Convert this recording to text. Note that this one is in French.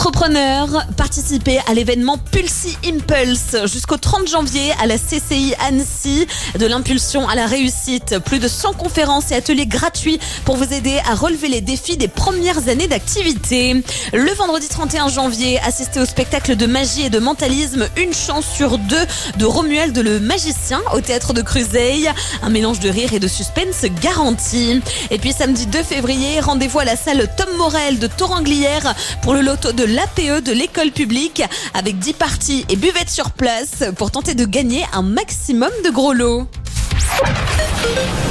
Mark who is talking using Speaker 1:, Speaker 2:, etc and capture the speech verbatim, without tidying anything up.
Speaker 1: Entrepreneurs, participez à l'événement Pulsi Impulse jusqu'au trente janvier à la C C I Annecy. De l'impulsion à la réussite, plus de cent conférences et ateliers gratuits pour vous aider à relever les défis des premières années d'activité. Le vendredi trente et un janvier, assistez au spectacle de magie et de mentalisme Une chance sur deux de Romuald le magicien au théâtre de Cruseille. Un mélange de rire et de suspense garanti. Et puis samedi deux février, rendez-vous à la salle Tom Morel de Thoranglières pour le loto de l'A P E de l'école publique avec dix parties et buvettes sur place pour tenter de gagner un maximum de gros lots.